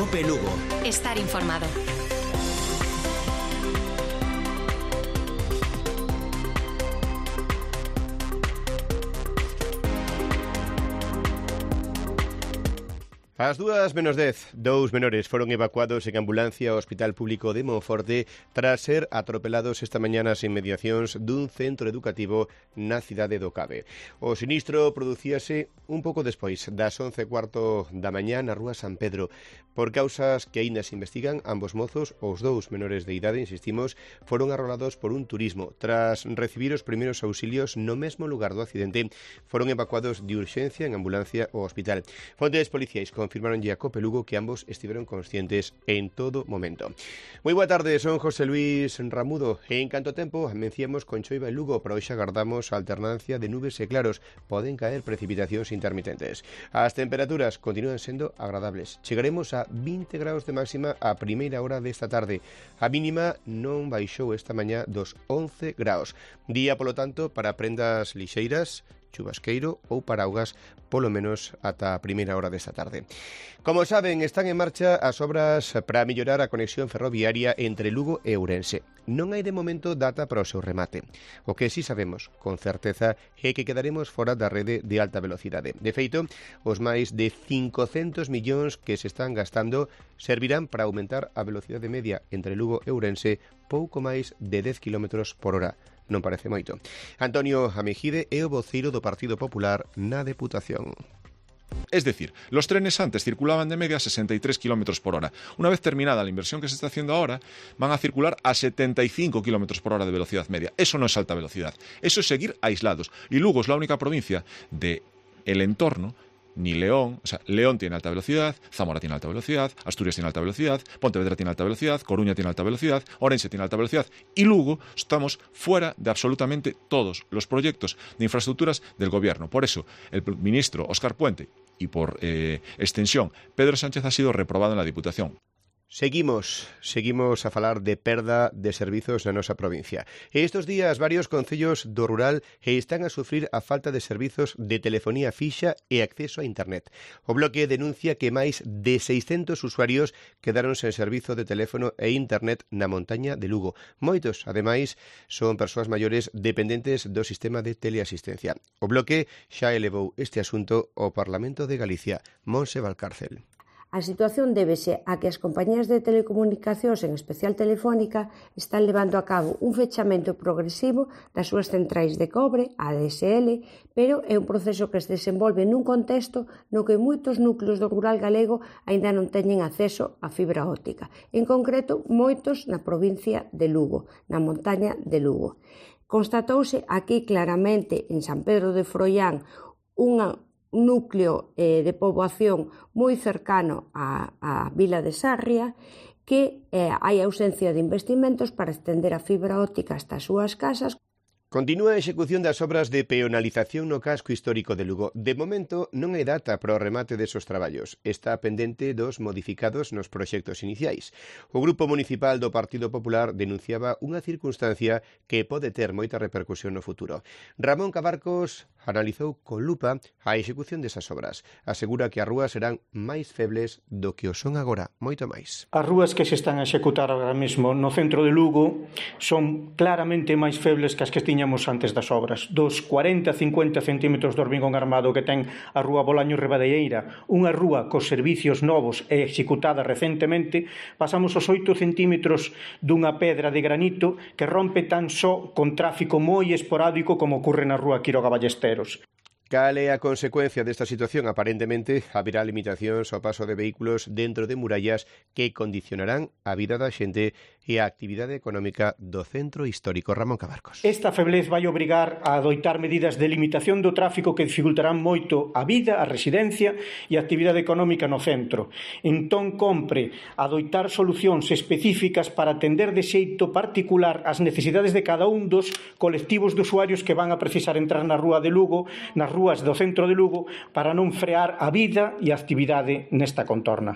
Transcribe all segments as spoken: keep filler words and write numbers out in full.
COPE Lugo. Estar informado. Ás dúas menos dez, dous menores foron evacuados en ambulancia ao Hospital Público de Monforte tras ser atropelados esta mañá nas inmediacións dun centro educativo na cidade do Cabe. O sinistro producíase un pouco despois das once e cuarto da mañá na rúa San Pedro. Por causas que aínda se investigan, ambos mozos, os dous menores de idade, insistimos, foron arrolados por un turismo. Tras recibir os primeiros auxilios no mesmo lugar do accidente, foron evacuados de urxencia en ambulancia ao hospital. Fontes policiais confirmaron a COPE Lugo que ambos estiveron conscientes en todo momento. Moi boa tarde, son José Luis Ramudo. En canto tempo, amenciamos con choiva en Lugo, pero hoxe agardamos a alternancia de nubes e claros. Poden caer precipitacións intermitentes. As temperaturas continúan sendo agradables. Chegaremos a vinte graus de máxima a primeira hora desta tarde. A mínima non baixou esta mañá dos once graus. Día, polo tanto, para prendas lixeiras, chubasqueiro ou paraugas, polo menos ata a primeira hora desta tarde. Como saben, están en marcha as obras para mellorar a conexión ferroviaria entre Lugo e Ourense. Non hai de momento data para o seu remate. O que sí sabemos, con certeza, é que quedaremos fora da rede de alta velocidade. De feito, os máis de cincocentos millóns que se están gastando servirán para aumentar a velocidade media entre Lugo e Ourense pouco máis de dez kilómetros por hora. Non parece moito. Antonio Amejide é o voceiro do Partido Popular na Deputación. Es decir, los trenes antes circulaban de media a sesenta y tres kilómetros por hora. Una vez terminada la inversión que se está haciendo ahora, van a circular a setenta y cinco kilómetros por hora de velocidad media. Eso no es alta velocidad. Eso es seguir aislados. Y Lugo es la única provincia del entorno. Ni León, o sea, León tiene alta velocidad, Zamora tiene alta velocidad, Asturias tiene alta velocidad, Pontevedra tiene alta velocidad, Coruña tiene alta velocidad, Orense tiene alta velocidad y Lugo estamos fuera de absolutamente todos los proyectos de infraestructuras del gobierno. Por eso, el ministro Óscar Puente y por eh, extensión Pedro Sánchez ha sido reprobado en la Diputación. Seguimos, seguimos a falar de perda de servizos na nosa provincia. E estes días varios concellos do rural están a sufrir a falta de servizos de telefonía fixa e acceso a internet. O Bloque denuncia que máis de seiscentos usuarios quedaron sen servizo de teléfono e internet na montaña de Lugo. Moitos, ademais, son persoas maiores dependentes do sistema de teleasistencia. O Bloque xa elevou este asunto ao Parlamento de Galicia. Monse Valcárcel. A situación débese a que as compañías de telecomunicacións, en especial Telefónica, están levando a cabo un fechamento progresivo das súas centrais de cobre, a D S L, pero é un proceso que se desenvolve nun contexto no que moitos núcleos do rural galego aínda non teñen acceso á fibra óptica. En concreto, moitos na provincia de Lugo, na montaña de Lugo. Constatouse aquí claramente en San Pedro de Froián unha un núcleo eh, de poboación moi cercano á, á vila de Sarria, que eh, hai ausencia de investimentos para estender a fibra óptica hasta as súas casas. Continúa a execución das obras de peonalización no casco histórico de Lugo. De momento, non hai data para o remate desos traballos. Está pendente dos modificados nos proxectos iniciais. O Grupo Municipal do Partido Popular denunciaba unha circunstancia que pode ter moita repercusión no futuro. Ramón Cabarcos analizou con lupa a execución desas obras. Asegura que as rúas serán máis febles do que o son agora, moito máis. As rúas que se están a executar agora mesmo no centro de Lugo son claramente máis febles que as que tiñamos antes das obras. Dos cuarenta a cincuenta centímetros de hormigón armado que ten a rúa Bolaño Ribadeieira, unha rúa cos servicios novos e executada recentemente, pasamos os oito centímetros dunha pedra de granito que rompe tan só con tráfico moi esporádico como ocorre na rúa Quiroga Ballesteros. Cal é a consecuencia desta situación? Aparentemente, haberá limitacións ao paso de vehículos dentro de murallas que condicionarán a vida da xente e a actividade económica do centro histórico. Ramón Cabarcos. Esta feblez vai obrigar a adoitar medidas de limitación do tráfico que dificultarán moito a vida, a residencia e a actividade económica no centro. Entón, compre adoitar solucións específicas para atender de xeito particular as necesidades de cada un dos colectivos de usuarios que van a precisar entrar na rúa de Lugo, nas rúas do centro de Lugo, para non frear a vida e a actividade nesta contorna.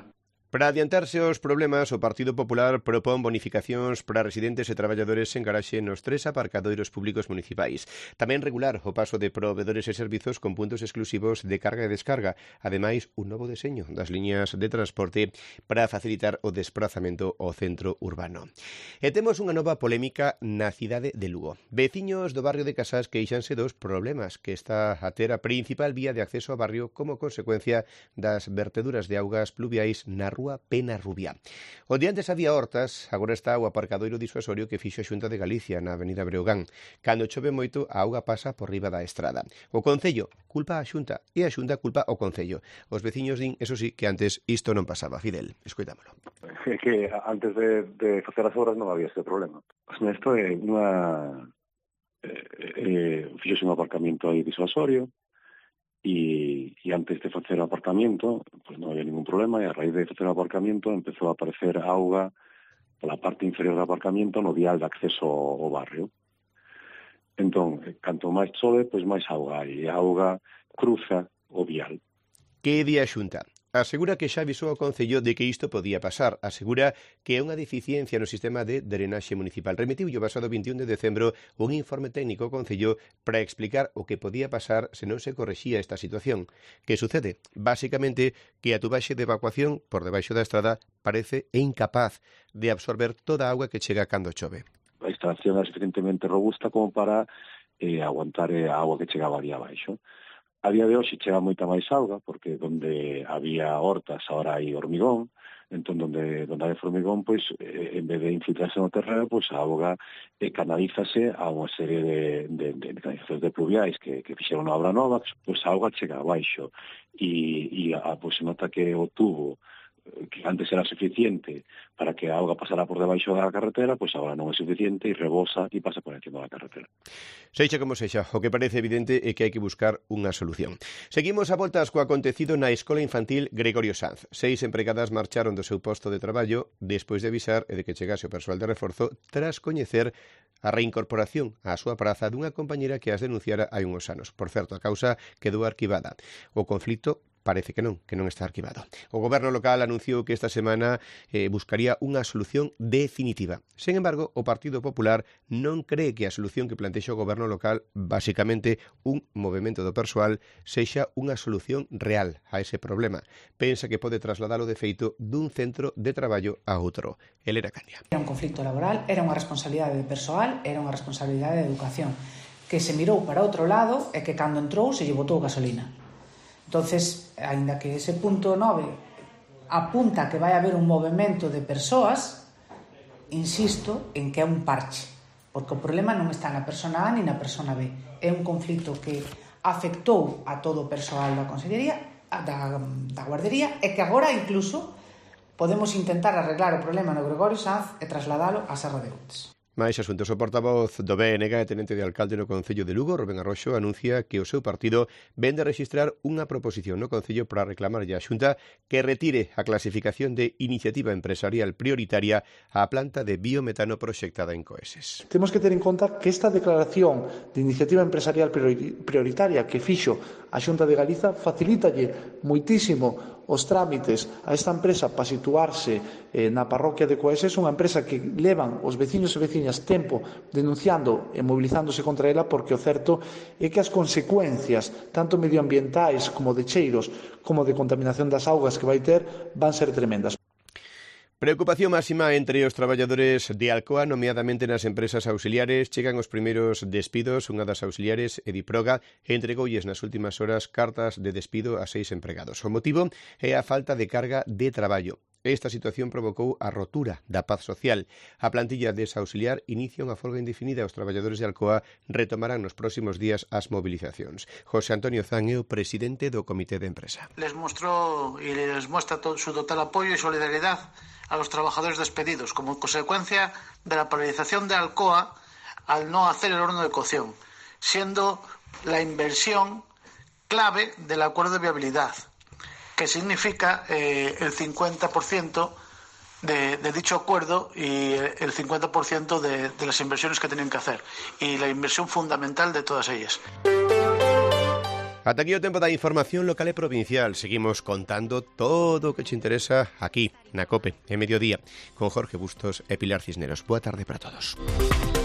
Para adiantarse aos problemas, o Partido Popular propón bonificacións para residentes e traballadores sen garaxe nos tres aparcadoiros públicos municipais. Tamén regular o paso de provedores e servizos con puntos exclusivos de carga e descarga. Ademais, un novo deseño das liñas de transporte para facilitar o desprazamento ao centro urbano. E temos unha nova polémica na cidade de Lugo. Veciños do barrio de Casás queixanse dos problemas que está a ter a principal vía de acceso ao barrio como consecuencia das verteduras de augas pluviais na Rúa Penarrubia. Onde antes había hortas, agora está o aparcadoiro disuasorio que fixo a Xunta de Galicia na Avenida Breogán. Cando chove moito, a auga pasa por riba da estrada. O Concello culpa a Xunta e a Xunta culpa o Concello. Os veciños din, eso sí, que antes isto non pasaba. Fidel, escoitámolo. É que antes de, de facer as obras non había este problema. Isto é unha... Eh, eh, fixose un aparcamento aí disuasorio, E, e antes de facer o aparcamento pues non había ningún problema, e a raíz de facer o aparcamento empezou a aparecer auga pola parte inferior do aparcamento no vial de acceso ao barrio. Entón, canto máis chove, pois máis auga hai, e a auga cruza o vial. Que di a Xunta? Asegura que xa avisou ao Concello de que isto podía pasar. Asegura que é unha deficiencia no sistema de drenaxe municipal. Remitiu o pasado vinte e un de decembro un informe técnico ao Concello para explicar o que podía pasar se non se correxía esta situación. Que sucede? Básicamente que a tubaxe de evacuación por debaixo da estrada parece incapaz de absorber toda a auga que chega cando chove. A instalación é suficientemente robusta como para eh, aguantar a auga que chegaba ali abaixo. A día de hoxe chega moita máis auga, porque onde había hortas agora hai hormigón, entón onde, onde hai hormigón, pois, eh, en vez de infiltrarse no terreno, pois a auga eh, canalízase a unha serie de, de, de, de canalizacións de pluviais que, que fixeron unha obra nova, pois a auga chega abaixo, e, e a, pois se nota que o tubo que antes era suficiente para que a auga pasara por debaixo da carretera, pois agora non é suficiente e rebosa e pasa por encima da carretera. Seixa como seixa, o que parece evidente é que hai que buscar unha solución. Seguimos a voltas co acontecido na Escola Infantil Gregorio Sanz. Seis empregadas marcharon do seu posto de traballo despois de avisar e de que chegase o persoal de reforzo tras coñecer a reincorporación á súa praza dunha compañera que as denunciara hai uns anos. Por certo, a causa quedou arquivada. O conflito parece que non, que non está arquivado. O goberno local anunciou que esta semana eh, buscaría unha solución definitiva. Sen embargo, o Partido Popular non cree que a solución que plantexa o goberno local, basicamente un movimento do persoal, sexa unha solución real a ese problema. Pensa que pode trasladalo de feito dun centro de traballo a outro. Elena Candia. Era un conflicto laboral, era unha responsabilidade de persoal, era unha responsabilidade de educación, que se mirou para outro lado e que cando entrou se lle botou gasolina. Entonces, aínda que ese punto nove apunta que vai haber un movimento de persoas, insisto en que é un parche, porque o problema non está na persona A ni na persona B. É un conflito que afectou a todo o persoal da Consellería, da, da Guardería, e que agora incluso podemos intentar arreglar o problema no Gregorio Sanz e trasladalo á Serra de Outes. Mais asuntos, o portavoz do B N G e tenente de alcalde no Concello de Lugo, Rubén Arroxo, anuncia que o seu partido vende a registrar unha proposición no Concello para reclamarlle á Xunta que retire a clasificación de iniciativa empresarial prioritaria á planta de biometano proxectada en Coeses. Temos que ter en conta que esta declaración de iniciativa empresarial prioritaria que fixo a Xunta de Galiza facilítalle moitísimo os trámites a esta empresa para situarse eh, na parroquia de Coeses, unha empresa que levan os veciños e veciñas tempo denunciando e mobilizándose contra ela, porque o certo é que as consecuencias tanto medioambientais como de cheiros como de contaminación das augas que vai ter van ser tremendas. Preocupación máxima entre os traballadores de Alcoa, nomeadamente nas empresas auxiliares. Chegan os primeiros despidos. Unha das auxiliares, Ediproga, entregoulles nas últimas horas cartas de despido a seis empregados. O motivo é a falta de carga de traballo. Esta situación provocou a rotura da paz social. A plantilla desa auxiliar inicia unha folga indefinida. Os traballadores de Alcoa retomarán nos próximos días as movilizacións. José Antonio Zan é o presidente do Comité de Empresa. Les mostró y les muestra todo su total apoyo y solidaridad a los trabajadores despedidos como consecuencia de la paralización de Alcoa al no hacer el horno de cocción, siendo la inversión clave del acuerdo de viabilidad, que significa eh, el cincuenta por ciento de, de dicho acuerdo y el cincuenta por ciento de, de las inversiones que tenían que hacer, y la inversión fundamental de todas ellas. Ata aquí o tempo da información local e provincial. Seguimos contando todo o que te interesa aquí, na COPE, en Mediodía, con Jorge Bustos e Pilar Cisneros. Boa tarde para todos.